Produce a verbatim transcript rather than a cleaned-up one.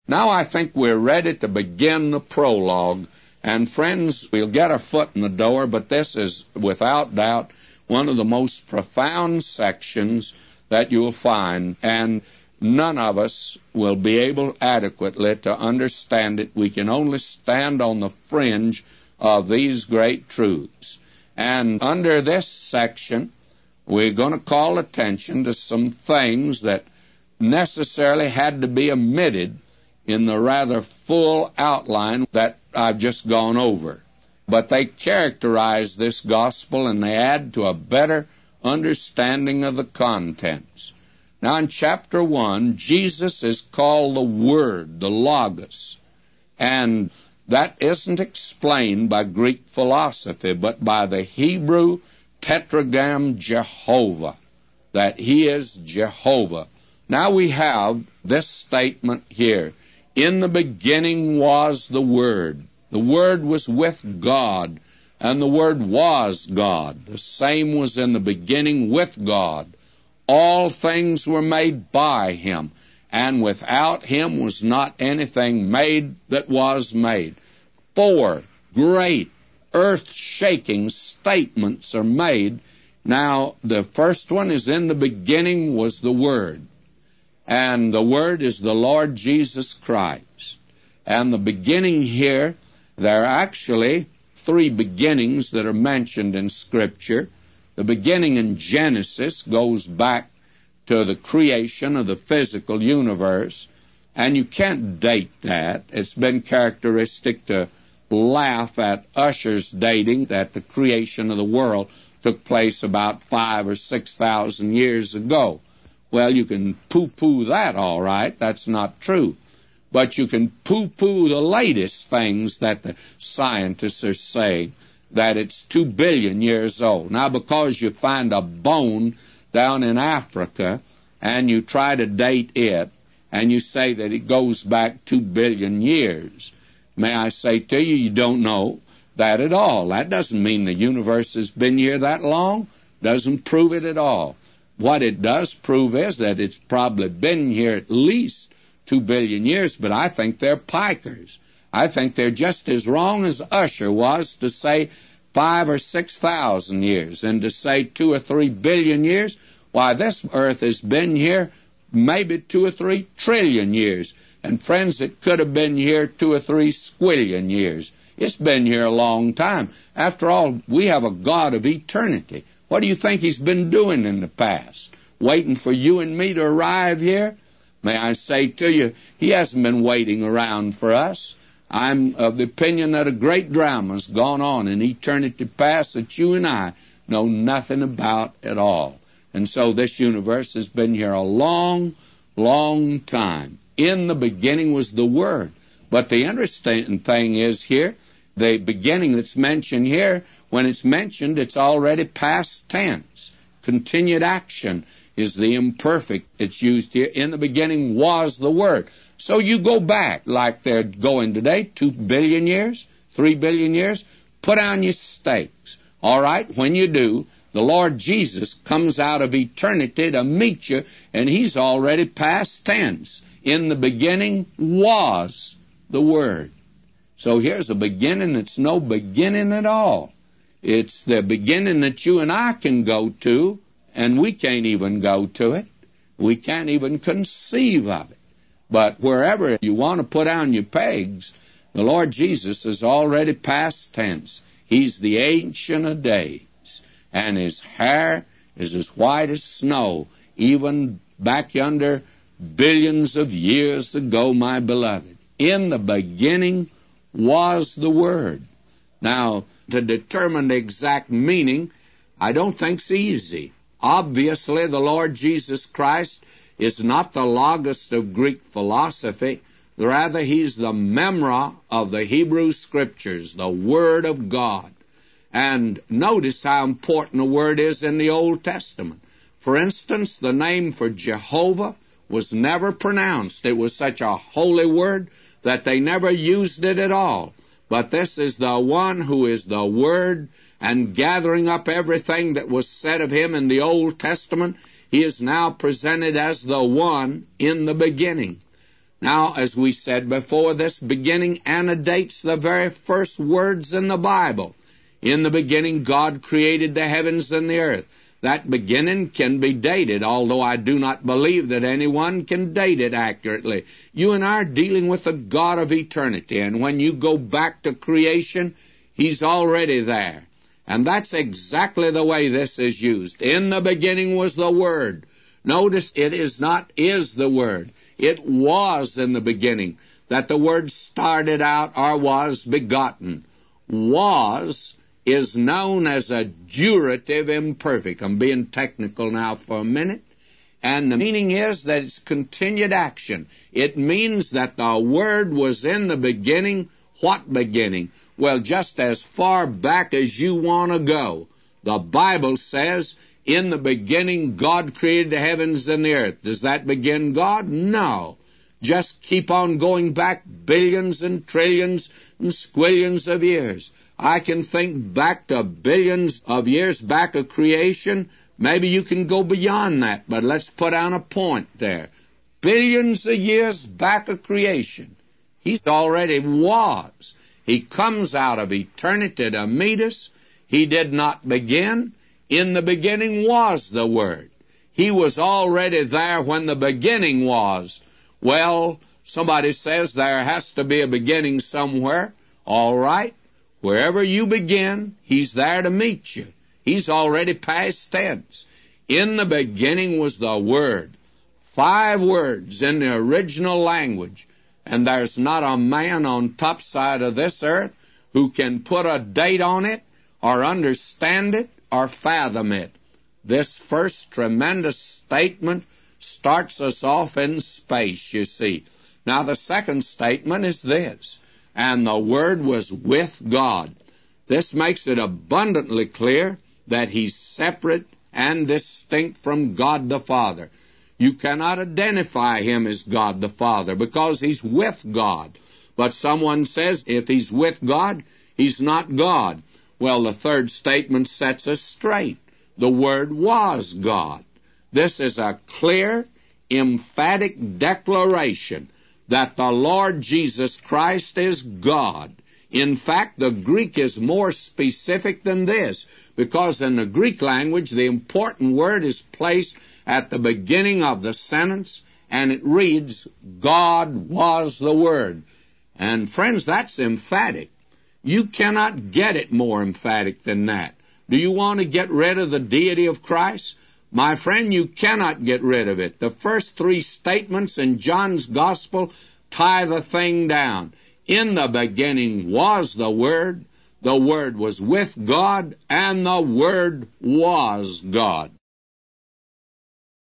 Now I think we're ready to begin the prologue. And friends, we'll get our foot in the door, but this is, without doubt, one of the most profound sections that you'll find, and none of us will be able adequately to understand it. We can only stand on the fringe of these great truths. And under this section, we're going to call attention to some things that necessarily had to be omitted in the rather full outline that I've just gone over. But they characterize this gospel and they add to a better understanding of the contents. Now in chapter one, Jesus is called the Word, the Logos, and that isn't explained by Greek philosophy, but by the Hebrew tetragram Jehovah, that He is Jehovah. Now we have this statement here. In the beginning was the Word. The Word was with God, and the Word was God. The same was in the beginning with God. All things were made by Him, and without Him was not anything made that was made. Four great earth-shaking statements are made. Now, the first one is, in the beginning was the Word. And the Word is the Lord Jesus Christ. And the beginning here, there are actually three beginnings that are mentioned in Scripture. The beginning in Genesis goes back to the creation of the physical universe, and you can't date that. It's been characteristic to laugh at Ussher's dating that the creation of the world took place about five or six thousand years ago. Well, you can poo-poo that, all right. That's not true. But you can poo-poo the latest things that the scientists are saying, that it's two billion years old. Now, because you find a bone down in Africa and you try to date it, and you say that it goes back two billion years, may I say to you, you don't know that at all. That doesn't mean the universe has been here that long. Doesn't prove it at all. What it does prove is that it's probably been here at least two billion years, but I think they're pikers. I think they're just as wrong as Ussher was to say five or six thousand years, and to say two or three billion years. Why, this earth has been here maybe two or three trillion years. And friends, it could have been here two or three squillion years. It's been here a long time. After all, we have a God of eternity. What do you think He's been doing in the past? Waiting for you and me to arrive here? May I say to you, He hasn't been waiting around for us. I'm of the opinion that a great drama's gone on in eternity past that you and I know nothing about at all. And so this universe has been here a long, long time. In the beginning was the Word. But the interesting thing is here, the beginning that's mentioned here, when it's mentioned, it's already past tense. Continued action is the imperfect. It's used here. In the beginning was the Word. So you go back, like they're going today, two billion years, three billion years, put on your stakes. All right, when you do, the Lord Jesus comes out of eternity to meet you, and He's already past tense. In the beginning was the Word. So here's a beginning that's no beginning at all. It's the beginning that you and I can go to, and we can't even go to it. We can't even conceive of it. But wherever you want to put on your pegs, the Lord Jesus is already past tense. He's the Ancient of Days, and His hair is as white as snow, even back yonder billions of years ago, my beloved. In the beginning was the Word. Now, to determine the exact meaning, I don't think it's easy. Obviously, the Lord Jesus Christ is not the Logos of Greek philosophy. Rather, He's the Memra of the Hebrew Scriptures, the Word of God. And notice how important the Word is in the Old Testament. For instance, the name for Jehovah was never pronounced. It was such a holy word that they never used it at all. But this is the one who is the Word, and gathering up everything that was said of Him in the Old Testament, He is now presented as the one in the beginning. Now, as we said before, this beginning antedates the very first words in the Bible. In the beginning, God created the heavens and the earth. That beginning can be dated, although I do not believe that anyone can date it accurately. You and I are dealing with the God of eternity, and when you go back to creation, He's already there. And that's exactly the way this is used. In the beginning was the Word. Notice it is not is the Word. It was in the beginning that the Word started out or was begotten. Was is known as a durative imperfect. I'm being technical now for a minute. And the meaning is that it's continued action. It means that the Word was in the beginning. What beginning? Well, just as far back as you want to go. The Bible says, in the beginning, God created the heavens and the earth. Does that begin God? No. Just keep on going back billions and trillions and squillions of years. I can think back to billions of years back of creation. Maybe you can go beyond that, but let's put on a point there. Billions of years back of creation. He already was. He comes out of eternity to meet us. He did not begin. In the beginning was the Word. He was already there when the beginning was. Well, somebody says there has to be a beginning somewhere. All right. Wherever you begin, He's there to meet you. He's already past tense. In the beginning was the Word. Five words in the original language. And there's not a man on top side of this earth who can put a date on it or understand it or fathom it. This first tremendous statement starts us off in space, you see. Now, the second statement is this: and the Word was with God. This makes it abundantly clear that He's separate and distinct from God the Father. You cannot identify Him as God the Father because He's with God. But someone says if He's with God, He's not God. Well, the third statement sets us straight. The Word was God. This is a clear, emphatic declaration that the Lord Jesus Christ is God. In fact, the Greek is more specific than this, because in the Greek language, the important word is placed at the beginning of the sentence, and it reads, God was the Word. And friends, that's emphatic. You cannot get it more emphatic than that. Do you want to get rid of the deity of Christ? My friend, you cannot get rid of it. The first three statements in John's Gospel tie the thing down. In the beginning was the Word, the Word was with God, and the Word was God.